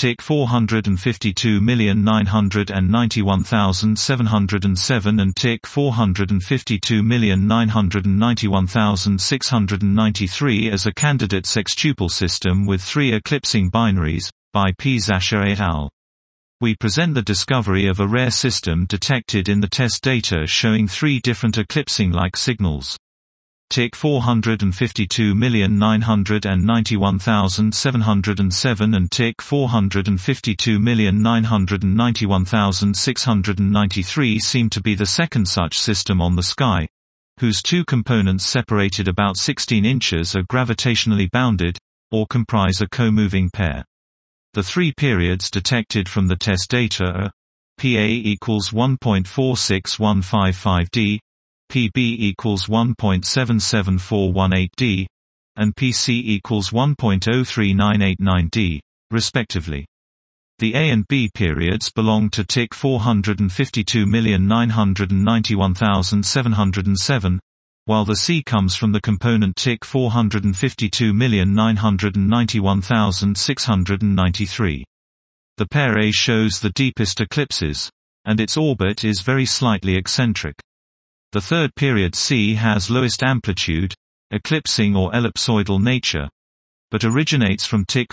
TIC 452,991,707 and TIC 452,991,693 as a candidate sextuple system with 3 eclipsing binaries, by P. Zasher et al. We present the discovery of a rare system detected in the test data showing 3 different eclipsing-like signals. TIC 452,991,707 and TIC 452,991,693 seem to be the second such system on the sky, whose 2 components separated about 16 inches are gravitationally bounded, or comprise a co-moving pair. The 3 periods detected from the test data are PA equals 1.46155 d, PB equals 1.77418 d, and PC equals 1.03989 d, respectively. The A and B periods belong to TIC 452,991,707, while the C comes from the component TIC 452,991,693. The pair A shows the deepest eclipses, and its orbit is very slightly eccentric. The third period C has lowest amplitude, eclipsing or ellipsoidal nature, but originates from TIC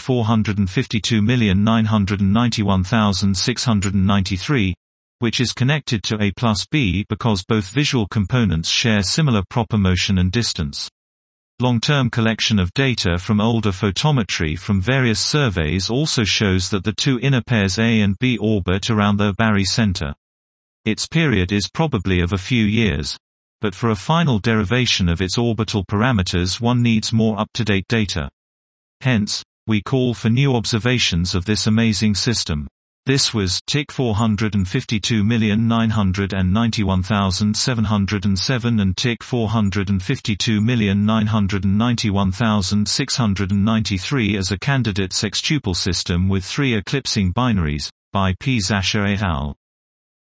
452,991,693, which is connected to A plus B because both visual components share similar proper motion and distance. Long-term collection of data from older photometry from various surveys also shows that the 2 inner pairs A and B orbit around their barycenter. Its period is probably of a few years, but for a final derivation of its orbital parameters one needs more up-to-date data. Hence, we call for new observations of this amazing system. This was TIC 452,991,707 and TIC 452,991,693 as a candidate sextuple system with 3 eclipsing binaries, by P. Zasher et al.